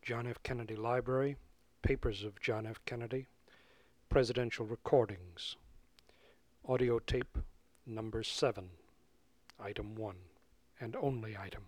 John F. Kennedy Library, Papers of John F. Kennedy, Presidential Recordings, Audio Tape Number 7, Item 1, and only item.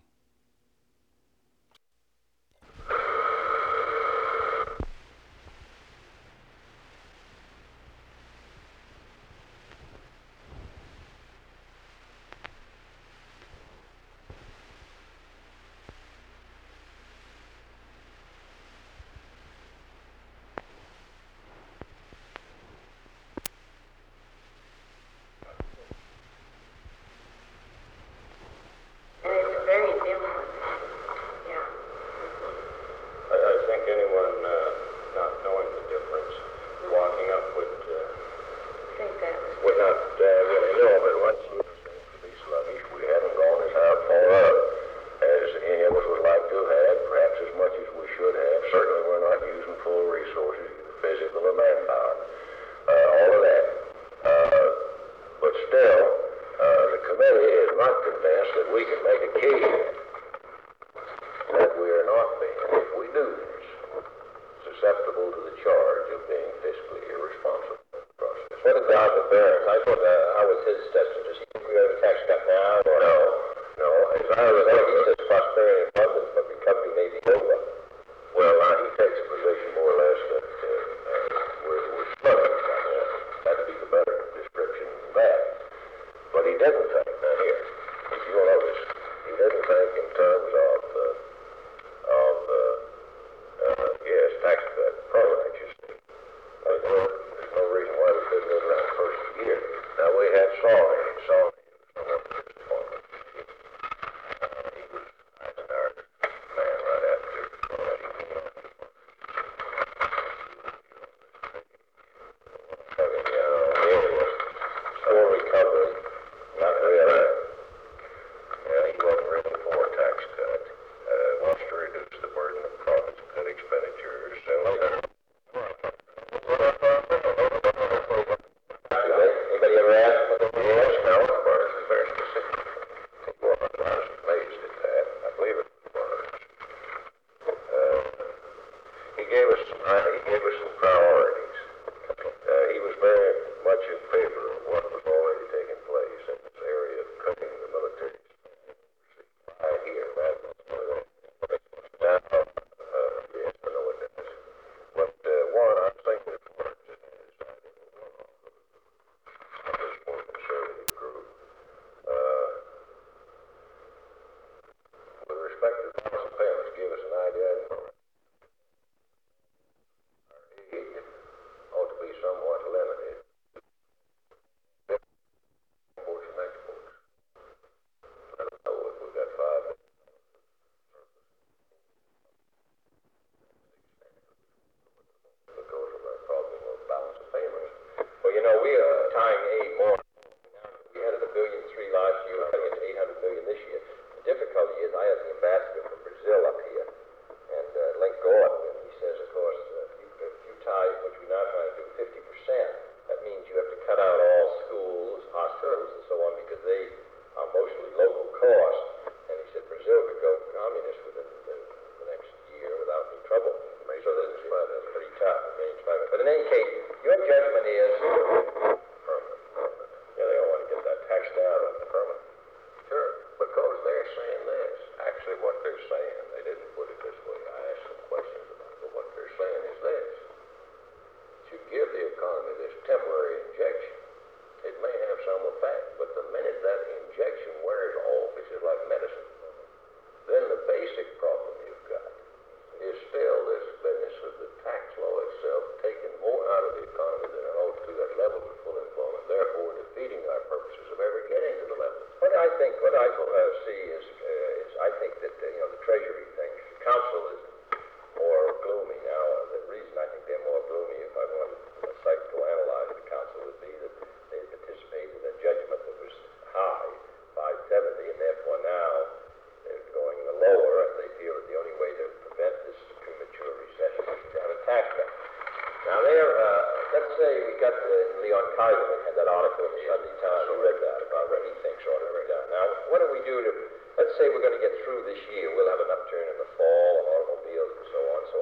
Let's say we're going to get through this year. We'll have an upturn in the fall and automobiles and so on. So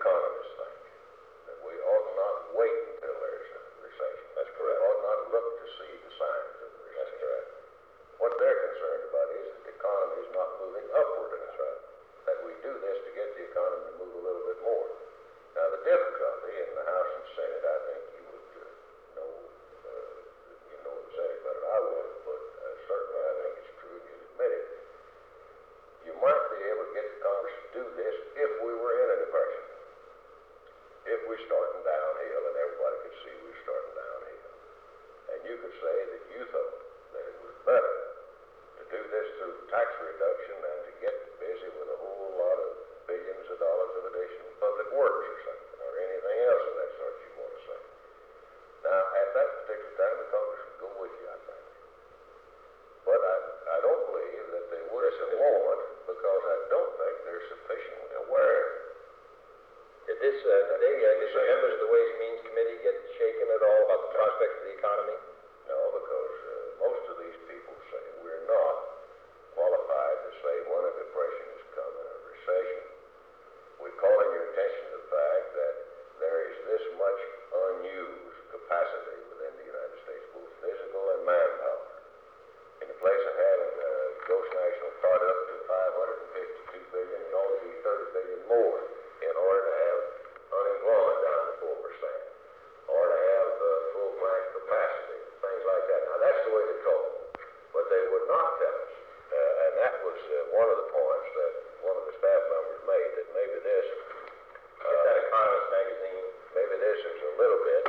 economists think, that we ought not wait until there's a recession. That's correct. We ought not look to see the signs of the recession. That's correct. What they're concerned about is that the economy is not moving upward. That's right. That we do this to get the economy to move a little bit more. Now, the difficulty in the House and Senate, I think you would know, you know the Senate better than I would, but certainly I think it's true, and you admit it. You might be able to get the Congress to do this if we were in a depression. If we're starting downhill, and everybody could see we're starting downhill. And you could say that you thought that it was better to do this through tax reduction than to get busy with a whole lot of billions of dollars of additional public works or something, or anything else of that sort you want to say. Now, at that particular time, the Congress would go with you, I think. But I don't believe that they would at the moment, because I don't think they're sufficiently aware. Did this today, did the members of the Ways and Means Committee get shaken at all about the prospects of the economy? No, because most of these people say we're not qualified to say when a depression is coming, a recession. We're calling your attention to the fact that there is this much unused capacity within the United States, both physical and manpower. In the place of having gross national product to $552 billion, it ought to be $30 billion more in order to have unemployment down to 4%, or to have full plant capacity, things like that. Now, that's the way they talk, but they would not tell us, and that was one of the points that one of the staff members made, that maybe this, Get that Economist magazine. maybe this is a little bit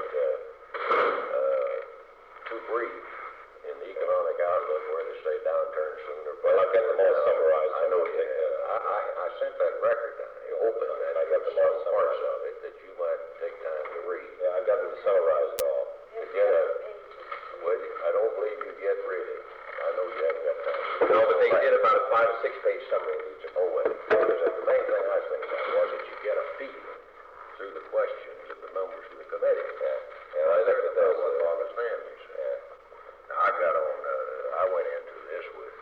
too brief in the economic outlook, where they say downturn sooner. Well, I've got them all summarized. I know you have. I sent that record down. You opened that. I got them all parts of it that you might take time to read. Yeah, I've got them summarized all. To get well, I don't believe you get really. I know you haven't got time. No, but they did about a 5 or 6 page summary of each of them. Oh, well, the main thing I was thinking about was that you get a feeling through the questions of the members of the committee. And I think that that's what Robert Stanley said. Now, I went into this with,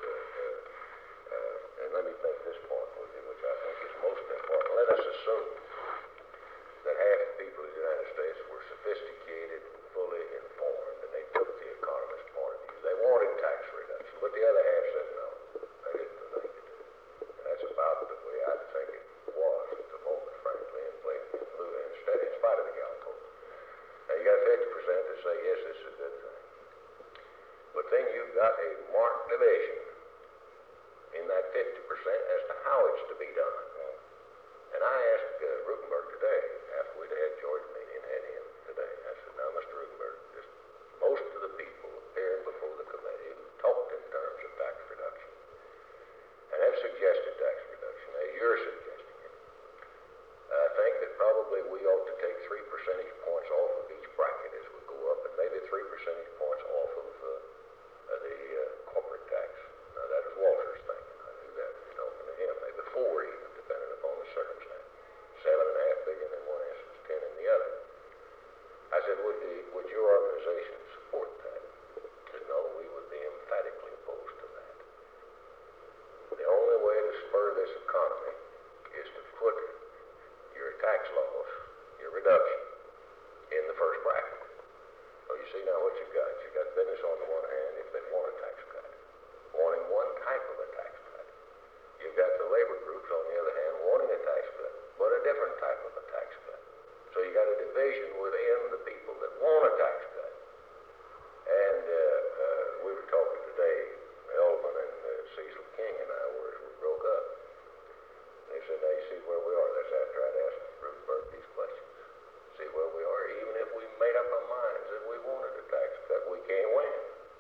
and let me make this point with you, which I think is most important. Let us assume that half the people of the United States were sophisticated and fully informed, and they took the economist point of view. They wanted tax reduction, but the other half said no. They didn't think it. And that's about the way I think it was at the moment, frankly, in spite of the Gallup poll. Now, you got 50% that say, yes, this is a good thing. But then you've got a marked division in that 50% as to how it's to be done. And I asked Rutenberg today, after we'd had George meeting and had him today, I said, now, Mr. Rutenberg, just most of the people appearing before the committee who talked in terms of tax reduction and have suggested tax reduction, as you're suggesting it, I think that probably we ought to take 3 percentage points off of each bracket as we go up, and maybe 3 percentage points off of the corporate tax. Now, that is Walter's thinking. I knew that from talking to him. Maybe 4 even, depending upon the circumstance. 7.5 billion in one instance, 10 in the other. I said, would your organization support that? He said, no, we would be emphatically opposed to that. The only way to spur this economy is to put your tax laws, your reduction, in the first bracket. So you see now what you've got. You've got business on the one hand, if they want a tax cut, wanting one type of a tax cut. You've got the labor groups on the other hand wanting a tax cut, but a different type of a tax cut. So you got a division within the people that want a tax cut. And we were talking today, Elvin and Cecil King and I were, as we broke up. They said, now you see where we are. That's after I'd asked Rutenberg these questions. See where we are. Even if we made up our minds that we wanted a tax cut, we can't win.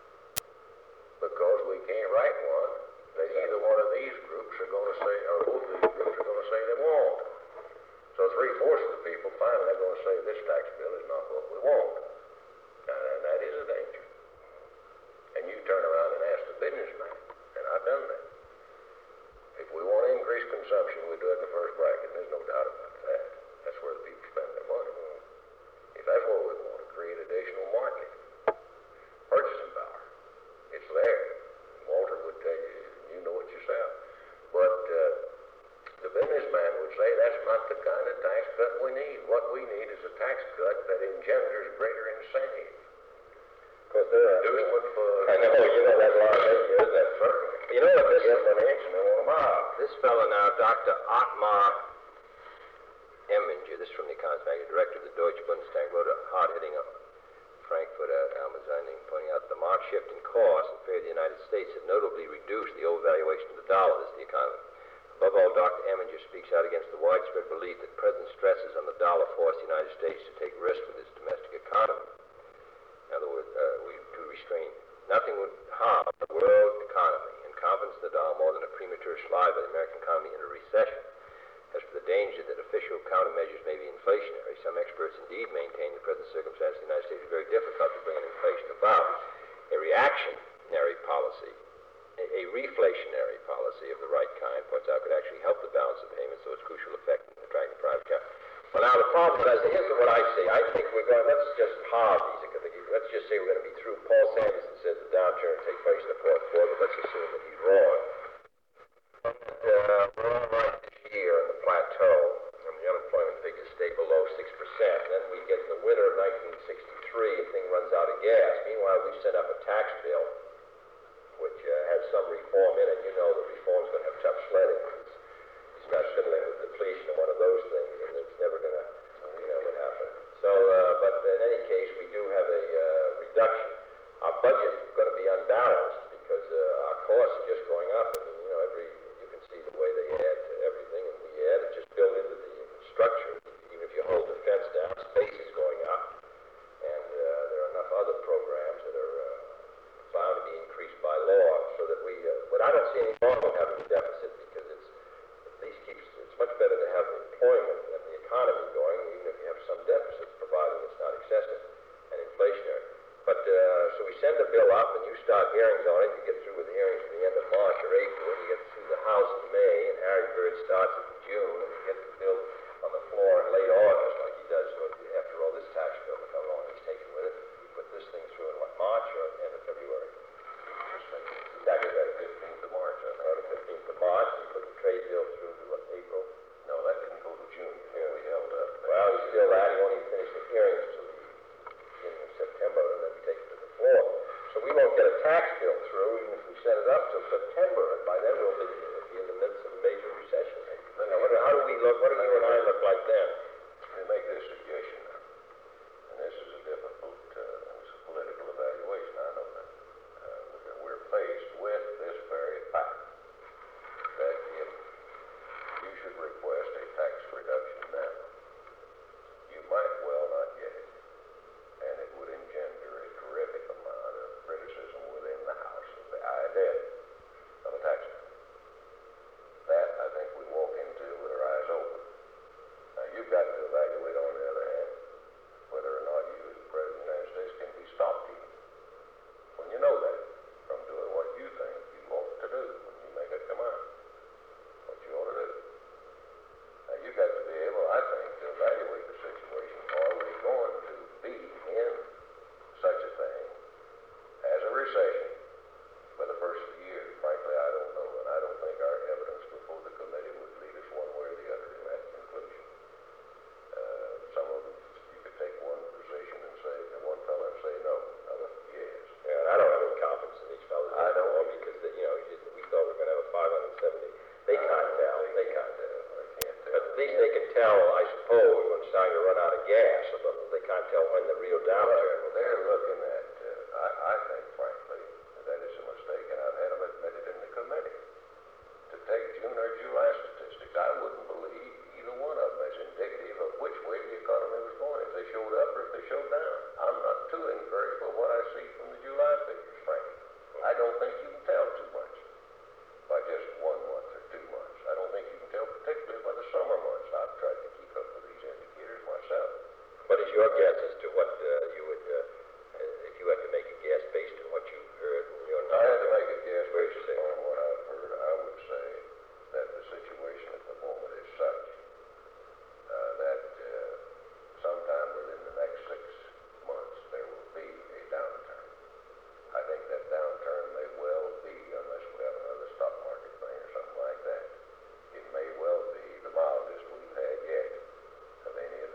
Because we can't write one that either one of these groups are going to say, or both of these groups are going to say they won't. So 3/4 of the people finally are going to say this tax bill is not what we want. And that is a danger. And you turn around and ask the businessman, and I've done that. If we want to increase consumption, we do it in the first bracket. There's no doubt about that. That's where the people spend their money. If that's what we want, to create additional market, purchasing power, it's there. Walter would tell you, you know it yourself. But we need. What we need is a tax cut that engenders greater incentive. Of course, there are... Inducement for... I know, you know that law, isn't it? Certainly. You know what this... Get an inch and they want them out. This fellow now, Dr. Ottmar Eminger, this is from the Economist Magazine, director of the Deutsche Bundestag, wrote a hard-hitting Frankfurt Almazeinding pointing out the marked shift in cost in favor of the United States had notably reduced the overvaluation of the dollar. This is the economy. Above all, Dr. Eminger speaks out against the widespread belief that present stresses on the dollar force the United States to take risks with its domestic economy. In other words, to restrain. Nothing would harm the world economy and confidence in the dollar more than a premature slide by the American economy into recession. As for the danger that official countermeasures may be inflationary, some experts indeed maintain the present circumstances in the United States is very difficult to bring an inflation about. A reactionary policy, a reflationary policy of the right kind, points out, could actually help the balance of payments, so its crucial effect in attracting private capital. Well, now the problem is, here's what I see. I think we're going, let's just halve these. Let's just say we're going to be through. Paul Sanderson said the downturn will take place in the fourth quarter, but let's assume that he's wrong. We're all right this year in the plateau, and the unemployment figures stay below 6%. Then we get the winter of 1963, and thing runs out of gas. Meanwhile, we sent up a tax bill, which has some reform in it. You know the reform's going to have tough sledding. He's not fiddling with depletion or one of those things, and it's never going to, happen. So, but in any case, we do have a reduction. Our budget is going to be unbalanced because our costs are just going up, and you can see the way they add to everything, and we add it just built into the structure. Even if you hold the fence down, space is going up, and there are enough other programs that are bound to be increased by law, so that we. But I don't see any wrong with having a deficit because it's much better to have employment and the economy going, even if you have some deficits, provided it's not excessive and inflationary. But so we send the bill up, and you start hearings on it. You get through with the hearings at the end of March or April, and you get through the House in May, and Harry Byrd starts in June, and you get the bill on the floor in late August, like he does after all this tax bill, and how long he's taken with it. We put this thing through in March or end of February. Tax bill the 15th of March, or the 15th of March. We put the trade bill through to April. No, that didn't go to June. Yeah, we held up. Well, he's still at. He won't even finish the hearings until the beginning of September, and then we take it to the floor. So we won't get a tax bill through, even if we set it up till September, and by then we'll be in the midst of a major recession. Now, how do we look? What do you and I look like then? Let me make this suggestion, and this is a difficult political evaluation, I know that. We're faced with this very fact, that if you should request a tax reduction now, you might well not get it, and it would engender a terrific amount of criticism within the House of the idea of a tax cut. That, I think, we walk into with our eyes open. Now, you've got to evaluate, on the other hand, whether or not you, as the President of the United States, can be stopped even when you know that from doing what you think you ought to do when you make a command, what you ought to do. Now, you've got to be able, I think, to evaluate the situation. Are we going to be in such a thing as a recession for the first of the year? Frankly, I don't know, and I don't think our evidence before the committee would lead us one way or the other to that conclusion. Some of them, you could take one position and say, and one fellow and say no, another yes. Yeah, I don't have any confidence in these fellows I don't anymore because we thought we were going to have a 570. They can't tell. They can't tell. They can't tell. But at least they can tell, I suppose, when it's starting to run out of gas, but they can't tell when the real downturn will They're looking at, I think, frankly, that is a mistake, and I've had them admit it in the committee. To take June or July statistics, I wouldn't believe either one of them as indicative of which way the economy was going, if they showed up or if they showed down. I'm not too encouraged by what I see from the July figures, frankly. I don't think you can tell too much by just 1 month or 2 months. I don't think you can tell particularly by the summer months. I've tried to keep up with these indicators myself. What is your guess as to what you would, if you had to make a guess based on what you've heard? If I had to make a guess based on what I've heard, I would say that the situation at the moment is such that sometime within the next 6 months there will be a downturn. I think that downturn may well be, unless we have another stock market thing or something like that, it may well be the mildest we've had yet of any of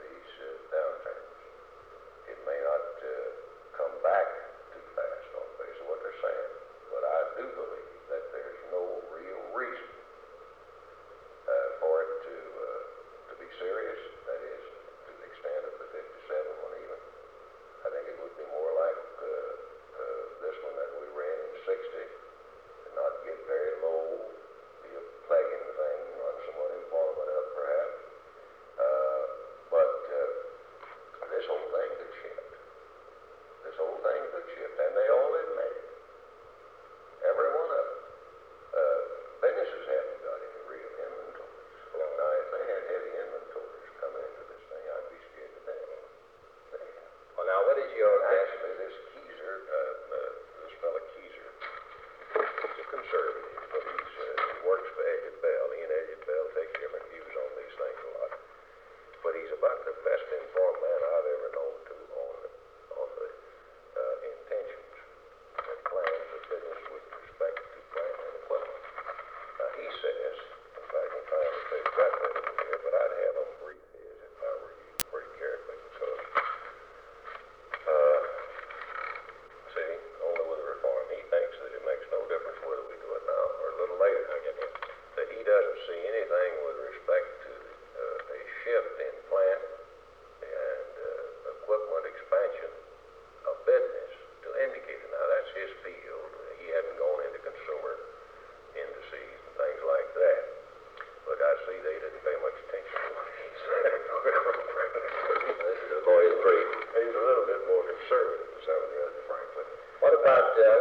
best informed man I've ever known to on the intentions and plans of business with respect to plant and equipment. Now, he says, in fact, I'm trying to say exactly here, but I'd have him brief his if I were you pretty carefully because, see, only with a reform, he thinks that it makes no difference whether we do it now or a little later. That he doesn't see anything with respect to a shift in plant and equipment expansion of business to indicate it. Now, that's his field. He hadn't gone into consumer indices and things like that. But I see they didn't pay much attention to what he said. The boy is pretty, he's a little bit more conservative than some of the others, frankly. What about,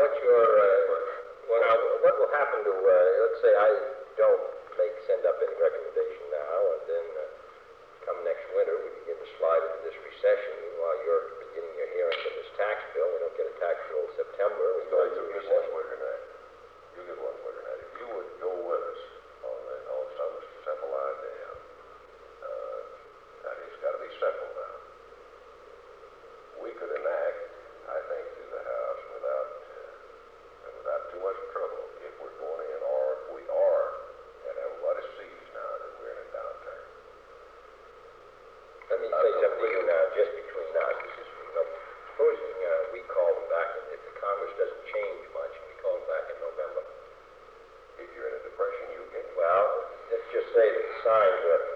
what will happen to, let's say I don't send up any recommendation now, and then come next winter, we begin to slide into this recession. Meanwhile, you're beginning your hearings on this tax bill. We don't get a tax bill in September. We go into You get recession. one quicker than that. You get one quicker than that. If you would go with us on some simple idea, it's got to be simple now. We could enact, I think, through the House without too much trouble if we're going in, or if we are, and everybody sees now that we're in a downturn. Let me say something to you now, just between us. This is, supposing we call them back, and if the Congress doesn't change much, and we call them back in November. If you're in a depression, you can. Well, let's just say that the signs are.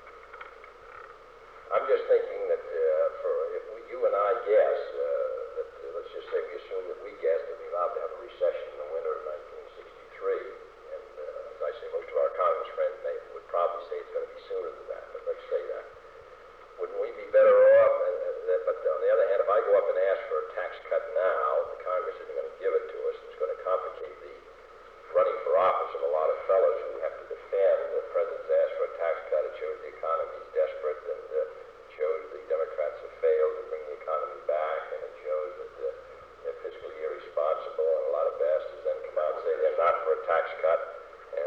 I'm just thinking that you and I guess let's just say we assume that we guess that we're allowed to have a recession in the winter of 1963, and as I say, most of our Congress friends would probably say it's going to be sooner than that. But let's say that. Wouldn't we be better off? But on the other hand, if I go up and ask for a tax cut now, the Congress isn't going to give it to us. It's going to complicate the running for office of a lot of fellows who have to defend. The president's asked for a tax cut. It shows the economy's desperate, and it shows the Democrats have failed to bring the economy back, and it shows that they're fiscally irresponsible, and a lot of bastards then come out and say they're not for a tax cut, and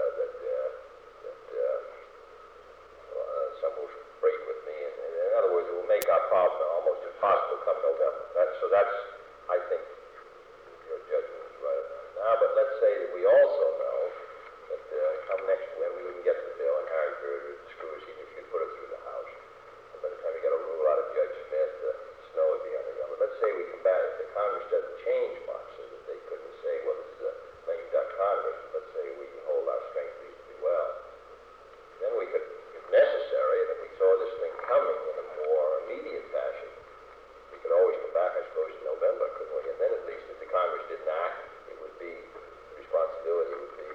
some will break with me. And in other words, it will make our problem almost impossible come November. That's, I think, your judgment is right now. But let's say that we also know that come next winter we wouldn't get the bill, and Harry Reid would screw us even if you put it through the House. And by the time you got a rule out of Judge Smith, snow would be on the ground. But let's say we come back, if the Congress doesn't change much, so that they couldn't say, well, this is a lame duck Congress, but let's say we hold our strength reasonably well. Then we could, if necessary, and if we saw this thing coming in a more immediate fashion, we could always come back, I suppose, in November, couldn't we? And then at least if the Congress didn't act, it would be, responsibility would be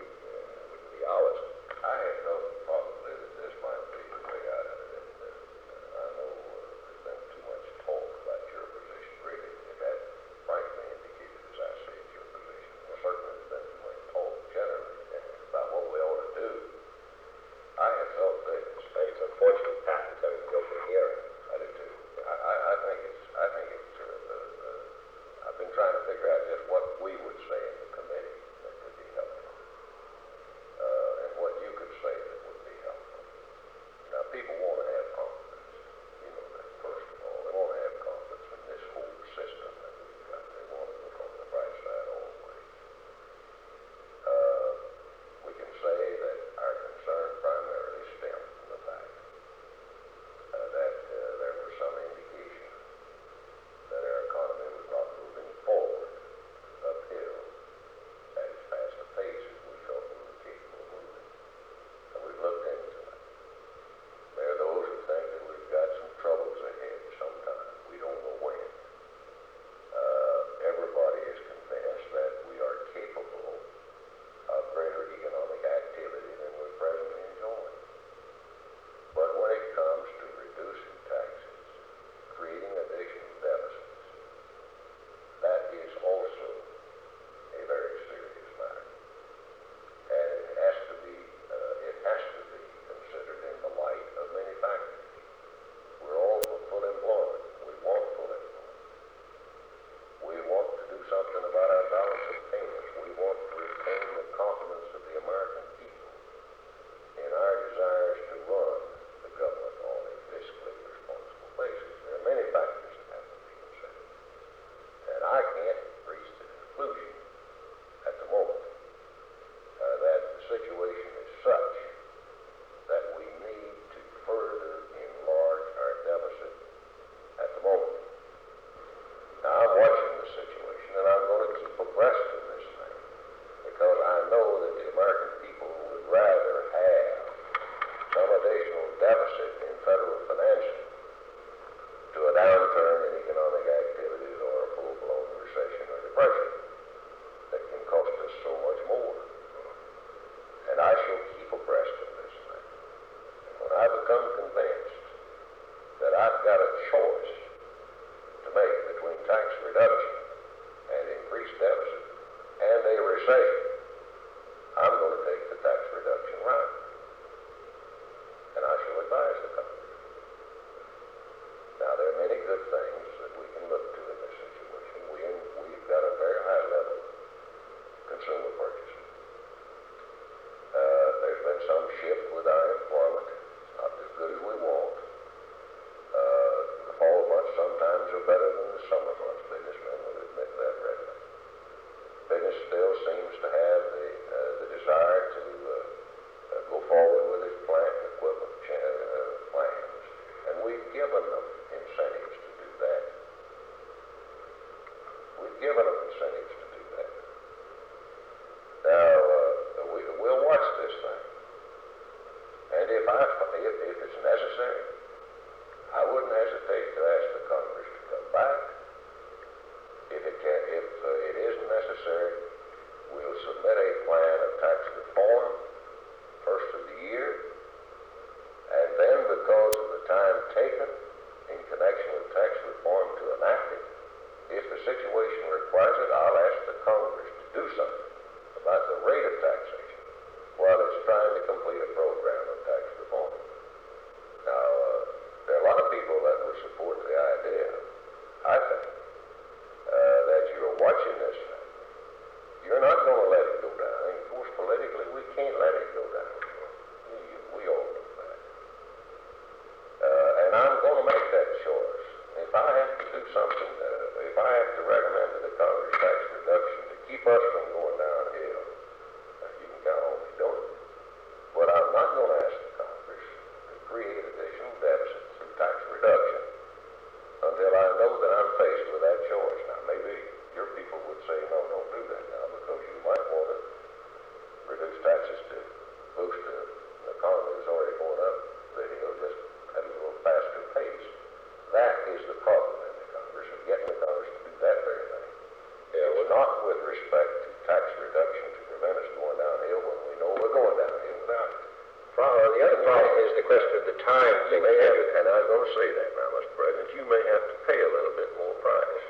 that I've got a choice to make between tax reduction and increased deficit and a recession, I'm going to take the tax reduction route. And I shall advise the Congress. Now, there are many good things that we can look to in this situation. We've got a very high level of consumer purchasing. There's been some shift with our employment. It's not as good as we want. The fall months sometimes are better than the summer months. Businessmen will admit that readily. Business still seems to have the desire to go forward with its plant and equipment plans, and we've given them incentives to do that. We've given them incentives to do that. Now, we'll watch this thing, and if it's necessary, I wouldn't hesitate to ask the Congress to come back. If it isn't necessary, we'll submit a plan of tax reform first of the year, and then because of the time taken in connection with tax reform to enact it, if the situation requires it, I'll ask the Congress to do something about the rate of taxation while it's trying to complete a program of tax reform. Now, there are a lot of people that would support the idea, I think, that you're watching this thing. You're not going to let it go down. And of course, politically, we can't let it go down. We all know that. And I'm going to make that choice. If I have to do something, if I have to recommend to the Congress tax reduction to keep us from going downhill, you can count on me doing it. But I'm not going to ask the Congress to create additional deficits through tax reduction until I know that I'm faced with that choice. Now, maybe your people would say, no, don't do that now, because you might want to reduce taxes to boost the economy that's already going up, just at a little faster pace. That is the problem in the Congress, of getting the Congress to do that very thing. It's not with respect to tax reduction to prevent us going downhill when we know we're going downhill without it. The other problem is the question of the time You thing. may have to, and I was going to say that now, Mr. President, you may have to pay a little bit more price.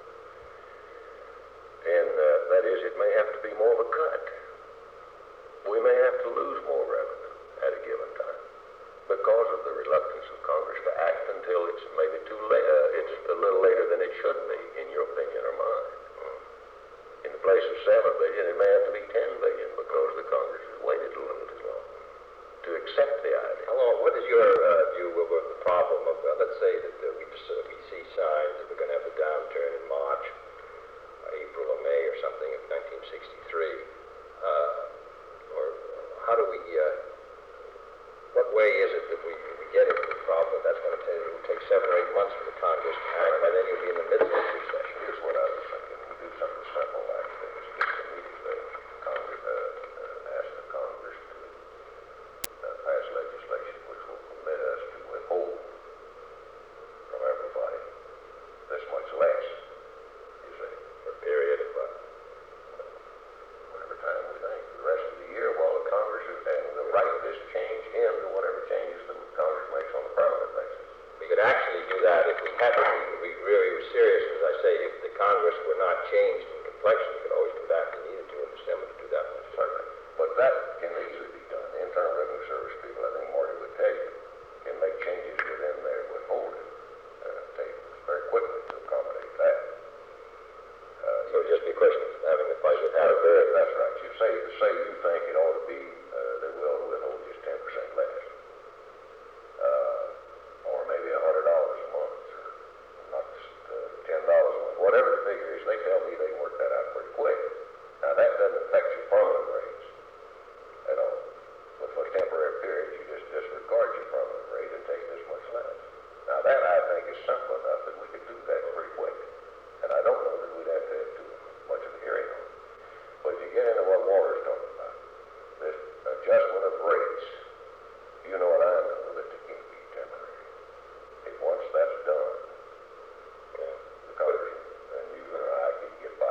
And that is, it may have to be more of a cut. We may have to lose more revenue at a given time because of the reluctance of Congress to act until it's maybe too late. It's a little later than it should be, in your opinion or mine. In the place of $7 billion, it may have to be $10 billion because the Congress has waited a little too long to accept the idea. What is your view of the problem of, let's say that we see signs that we're going to have a downturn in March, April or May or something of 1963, or how do we, what way is it that we get into the problem that that's going to take 7 or 8 months for the Congress to act, by then you'll be in the midst of a recession? Here's what I was thinking. We do something simple like this. Just immediately, ask the Congress to pass legislation which will permit us to withhold from everybody this much less, you see. For a period of Whatever time we think, the rest of the year, while the Congress is, and the write this change into whatever changes the Congress makes on a permanent basis. we could actually do that if we had to. We really were serious, as I say, if the Congress were not changed in complexion, we could always come back if we needed to in December to do that. Certainly. But that can easily be done. Internal Revenue Service people, I think Marty would tell you, can make changes within their withholding tables very quickly to accommodate that. So it'd just be a question of having the fight with Harris. That's right. You say you think it ought to be, they will withhold just 10% less. Or maybe $100 a month, or not just $10 a month. Whatever the figure is, they tell me they can work that out pretty quick. Now that doesn't affect your permanent rates at all. But for a temporary period, you just disregard your permanent rate and take this much less. Now that, I think, is simple enough that we could do that pretty quick. And I don't know that we'd have to have too much of a hearing on it. But if you get into what Walter's talking about, this adjustment of rates, you know and I know that they can't be temporary. If once that's done, the Congress and you and I can get by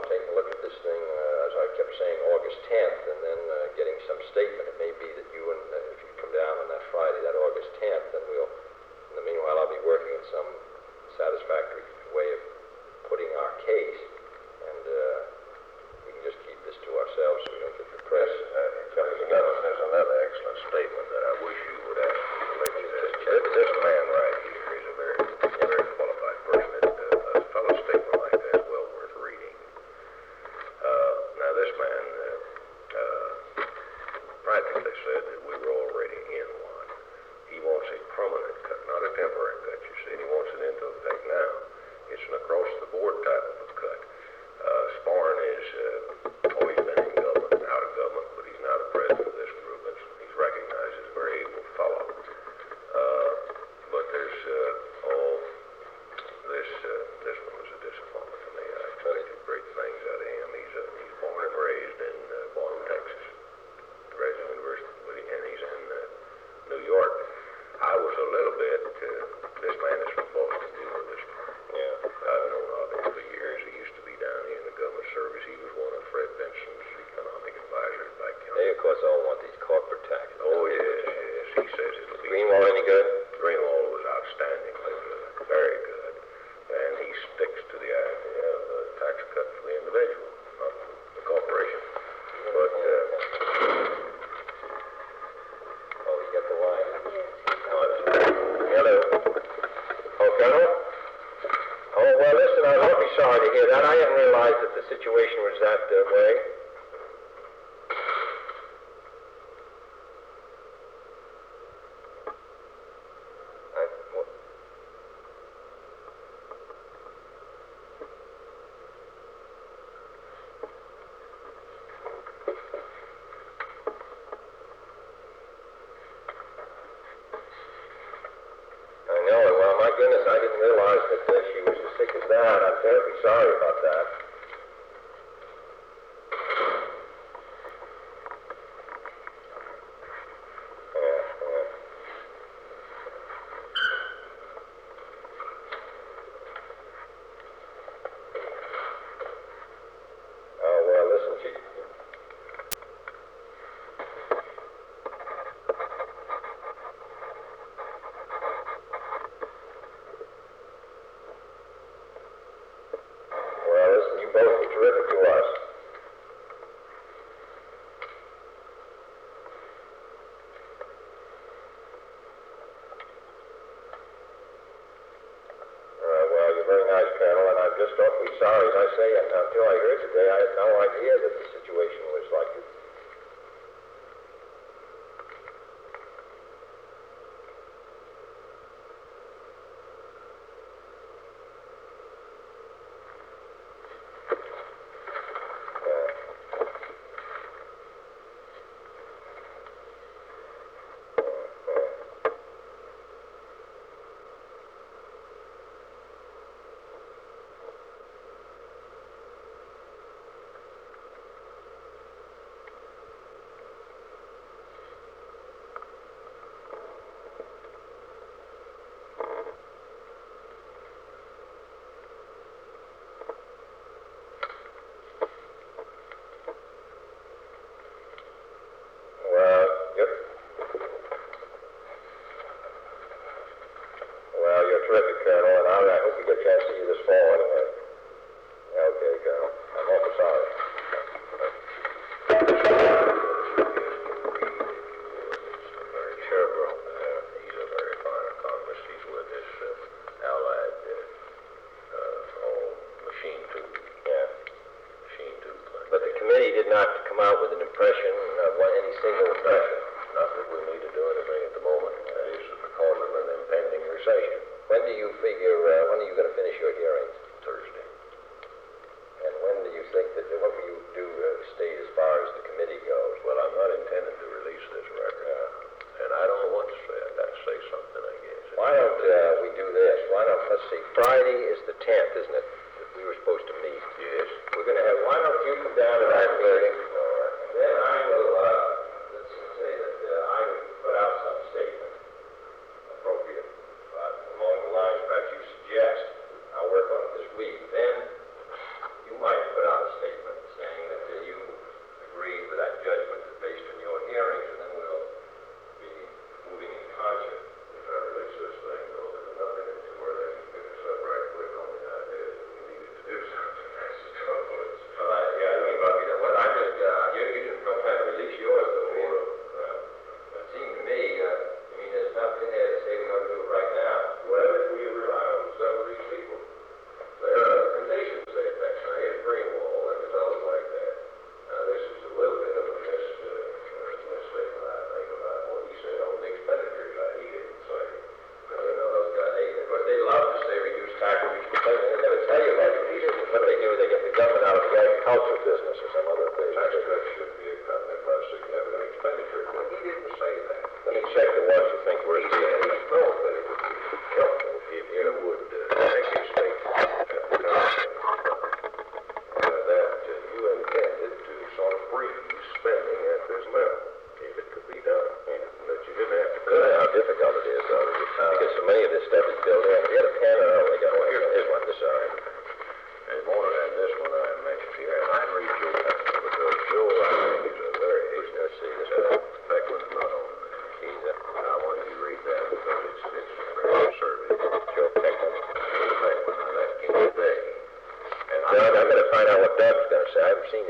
taking a look at this thing, as I kept saying, August 10th, and then getting some statement. It may be that you and, if you come down on that Friday, that August 10th, then we'll, in the meanwhile, I'll be working on some satisfactory way of putting our case, and we can just keep this to ourselves so we don't get the press. There's another excellent statement that I wish you would ask me to let you check. This man right here is a very qualified person. A fellow statement like that is well worth reading. Now this man practically said that we were already in one. He wants a permanent cut, not a temporary cut, you see. He wants it into effect now. It's an across-the-board type of a cut. Sporn is always been in government, out of government, but he's now the president of this group. He's recognized as a very able fellow. But there's this one was a disappointment to me. I expected great things out of him. He's born and raised in Texas, graduate university, and he's in New York. I was a little bit. This man is from Boston, University. Yeah, I've known of him for years. He used to be down here in the government service. He was one of Fred Benson's economic advisors back in. They, of course, all want these corporate taxes. Oh, yes. He says it'll be... Greenwald any good? Greenwald was outstanding, very good. And he sticks to the idea of a tax cut for the individual, not the corporation. But, oh, you got the line? hello. Oh, Colonel? Oh, well, listen, I was awfully sorry to hear that. I hadn't realized that the situation was that way. Goodness, I didn't realize that she was as sick as that. I'm terribly sorry about that. Oh, well, listen, she... You both were terrific to us. Well, you're very nice, Colonel, and I'm just awfully sorry. As I say, until I heard today, I had no idea that the situation was like it. Well, you're terrific, Colonel, and I hope we get a chance to see you this fall anyway. Okay, Colonel. I'm awful sorry. Sherbrooke, he's a very fine economist. He's with this Allied machine tube. Yeah. Machine tube plant. But the committee did not come out with an impression of any single impression. Not that we need to do anything at the moment. This is because of an impending recession. When do you figure, when are you going to finish your hearings? Thursday. And when do you think that, what will you do state as far as the committee goes? Well, I'm not intending to release this record. And I don't know what to say. I've got to say something, I guess. Why don't we do this? Why don't, let's see, Friday is the 10th, isn't it? That we were supposed to meet. Yes. We're going to have, why don't you come down to that meeting? Then I will, let's say that I would put out some statement appropriate along the lines perhaps you suggest. I'll work on it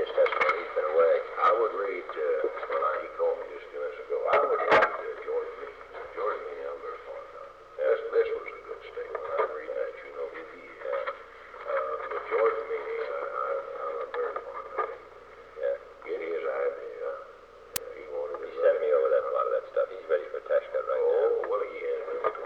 his testimony. He's been away. I would read, he called me just a few minutes ago, I would read George Meany, I'm very fond of. This was a good statement. I'd read that, you know who he is. But George Meany, I'm very fond of him. Yeah. Get his idea. He wanted to... He sent me over a lot of that stuff. He's ready for a tax cut right now. Oh, well, he has been for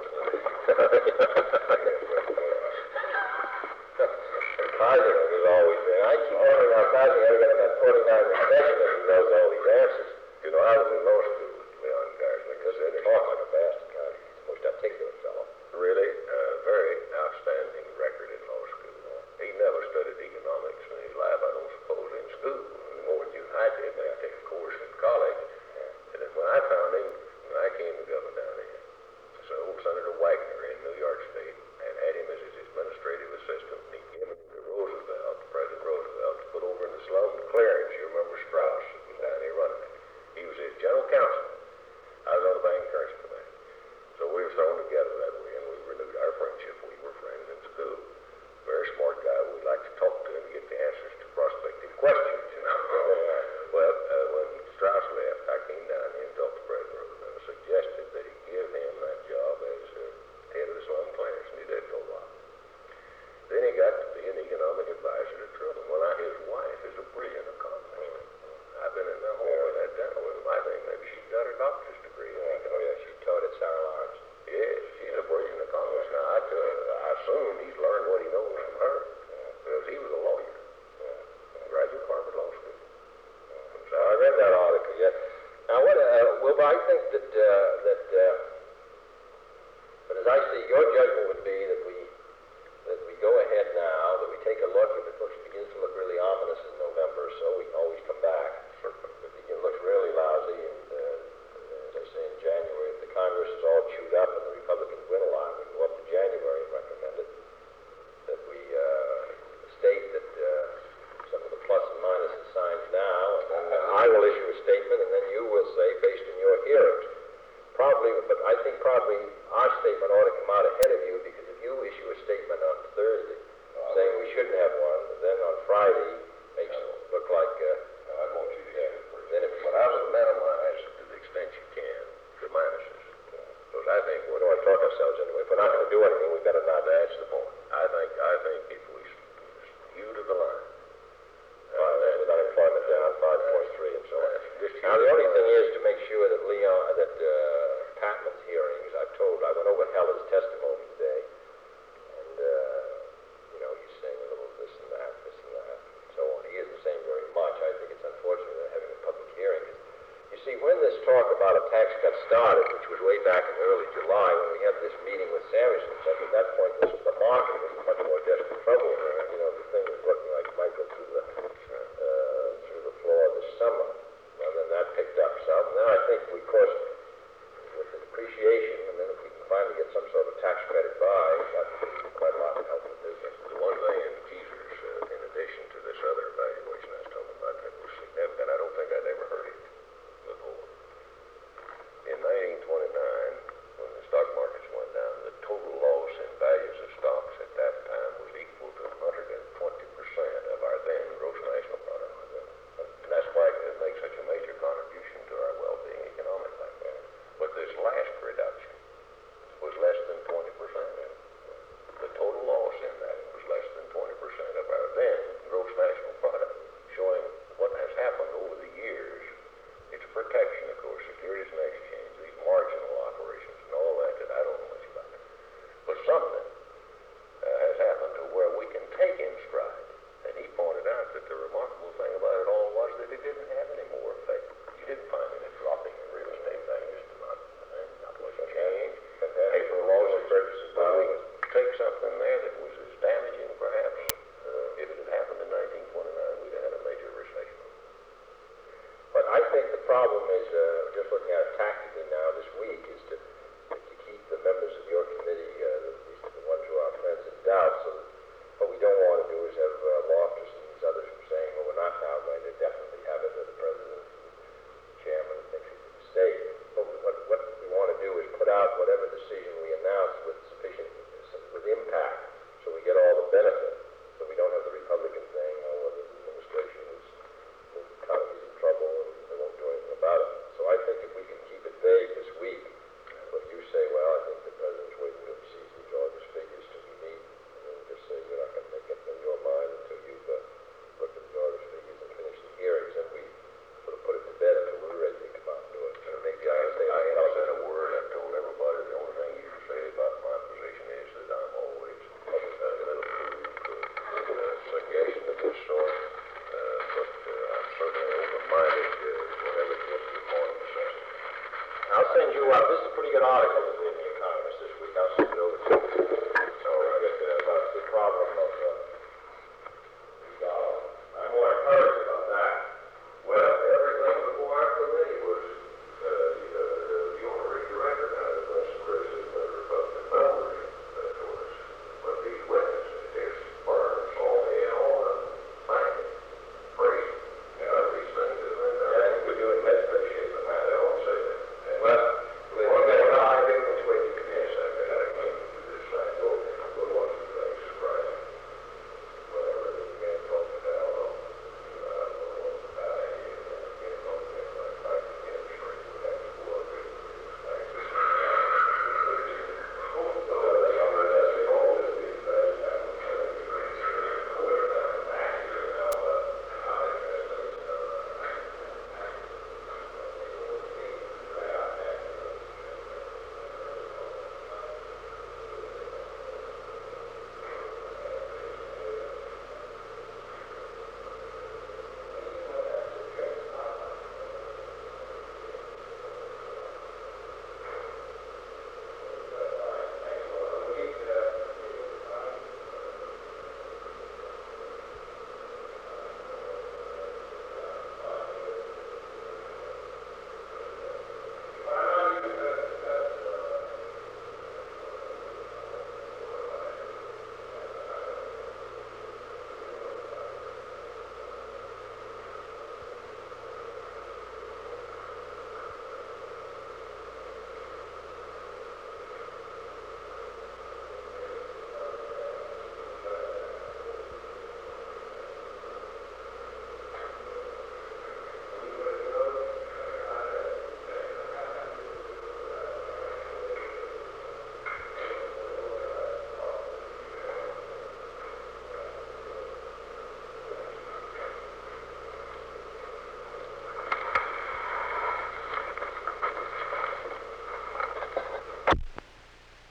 29. Kaiser has always been. I keep wondering how Kaiser ever got in that 49 recession if he knows all these answers. You know, I was in law school with Leon Geisler. He doesn't talk like a bastard, Kaiser. He's the most articulate fellow. Really, very outstanding record in law school. He never studied economics in his life, I don't suppose, in school. More than you and I did. They take a course in college. And then when I found him, when I came to governor down here, so old Senator Wagner in New York State, and had him as his administrative assistant. And he gave him to Roosevelt, President Roosevelt, to put over in the slum clearance. You remember Strauss was down here running it. He was his general counsel. I was on the Bank and Currency Committee. So we were thrown together that way, and we renewed our friendship. We were friends in school. Very smart guy. We'd like to talk to him to get the answers to prospective questions, you know. Well, when Strauss left, I came down here and talked to President Roosevelt and suggested that he give him that job as head of the slum clearance, and he did for a while. Then he got to be an economic advisor to Truman. Well, now his wife is a brilliant economist. I've been in the hall with that dental with him. I think maybe she got her doctor's degree in economics. Oh, yeah, she taught at Sarah Lawrence. Yes, she's a brilliant economist. Now, I assume he's learned what he knows from her, because he was a lawyer. Graduate Harvard Law School. So I read that article, yeah. Now, Wilbur, I think that, but as I see, your judgment would be that we go ahead now, that we take a look. If it begins to look really ominous in November, so we can always come back. If it looks really lousy, and as I say in January, if the Congress is all chewed up and the Republicans win a lot, we go up to January and recommend it. That we state that some of the plus and minuses signs now, and then I will issue a statement, and then you will say, based on your hearings, probably, but I think probably our statement ought to come out ahead of you, because if you issue a statement on Thursday saying we shouldn't have one, then on Friday makes it look like. I want you to Yeah. Then if But I would minimize to the extent you can the minuses. Because I think we don't want to talk ourselves into it. If we're not going to do anything, we've got to not that's the point. I think if we skew to the line. with unemployment down 5.3 and so on. Just Now the only thing is to make sure that Patman's hearings, I went over Heller's testimony today, and he's saying a little this and that, and so on. He isn't saying very much. I think it's unfortunate that having a public hearing. You see, when this talk about a tax cut started, which was way back in early July, when we had this meeting with Samuelson, at that point the market was much more desperate trouble. The thing was looking like it might go through the floor this summer. Well, then that picked up some. Then I think we, of course, with the depreciation, and then if we can finally get some sort of tax credit by, that would be quite a lot to help the business. The one thing in Keezer's, in addition to this other evaluation I was talking about, that was significant, I don't think I'd ever heard it before. In 1929, when the stock markets went down, the total loss in values of stocks at that time was equal to 120% of our then gross national product. And that's why it makes such a major contribution to our well-being economically. But this last reduction was less than 20%. The total loss in that was less than 20% of our then gross national product, showing what has happened over the years. It's protection, of course, securities and exchange, these marginal operations and all that I don't know much about. But something has happened to where we can take in stride. And he pointed out that the remarkable thing about it all was that it didn't have any more effect. You didn't find any dropping in real estate values, not much change. Pay for losses, purchases. But we take something there that was as damaging, perhaps, if it had happened in 1929, we'd have had a major recession. But I think the problem is, just looking at it tactically now this week, is to keep the members of your committee, at least the ones who are friends, in doubt. So what we don't want to do is have Loftus and these others from saying, well, we're not now going to definitely have it, or the president, the chairman thinks it's a mistake. But what we want to do is put out whatever decision we announce with impact, so we get all the benefit, so we don't have the Republican saying, oh, well, this administration is this is a pretty good article in the Economist this week. I'll send it over to you. So I guess about the problem of I'm more encouraged about that. Well, everything before our committee was, you want to read the record, now there's been some criticism of the Republican numbers, towards what these witnesses, it's Burns, all in, all the banking, free, these things have been done. Yeah, I think we're doing much better shape than that. They don't say that. Well, One thing I think which way you can guess, I've got to keep this thing going. But one of the things surprising, whatever the man talking down on, I don't know what about it, can't talk to him like I can get straight to that work and things.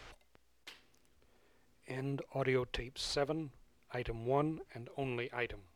End audio tape 7, item 1 and only item.